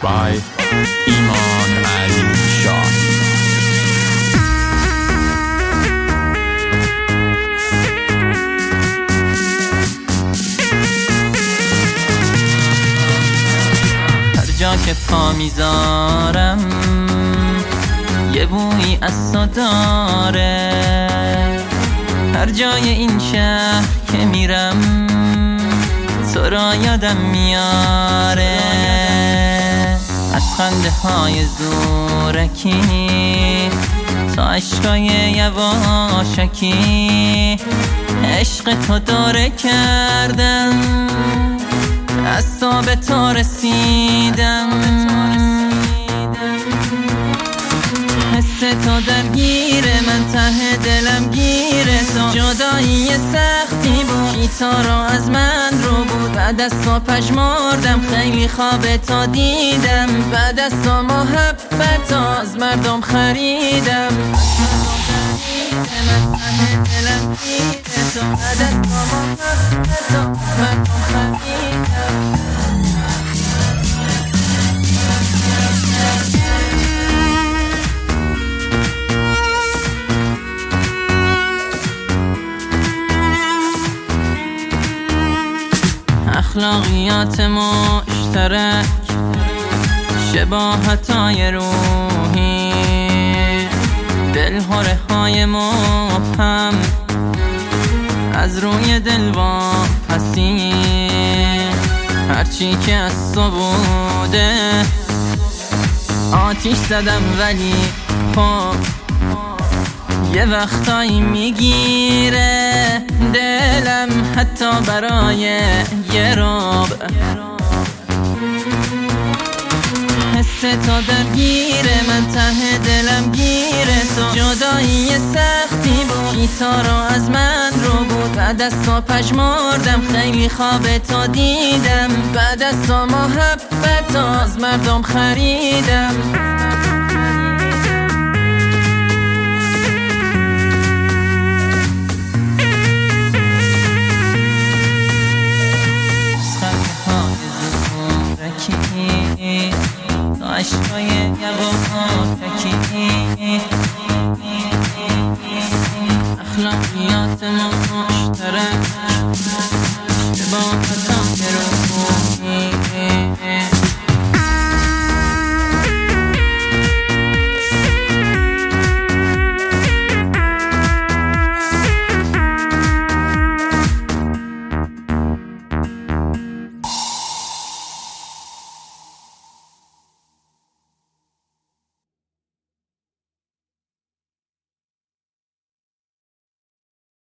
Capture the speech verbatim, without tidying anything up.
by ایمان علی شاه. هر جا که پا میذارم یه بویی از تو داره، هر جای این شهر که میرم تو را یادم میاره. از خنده های زورکی تا عشقای یواشکی عشق تو داره کردم، از تو به تو رسیدم. حس تو درگیره من، ته دلم گیره تو. جدایی سختی بود، کیتا را از من رو بود. بعد از تو پشمردم، خیلی خواب تو دیدم. بعد از تو محبت از مردم خریدم. من ته دلم گیره تو. بعد از تو محبت از مردم خریدم. اخلاقیات مشترک، شباهتای روحی، دلهره های مبهم از روی دل واپسی. هرچی که از تو بوده آتیش زدم، ولی خب یه وقتایی میگیره دلم حتی برای یه رب. حس تو درگیره من، ته دلم گیره تو. جدایی سختی بود، کیتا را از من رو بود. بعد از تو پشمردم، خیلی خواب تو دیدم. بعد از تو محبت از مردم خریدم. عشقای یواشکی اخلاقیات ما مشترک،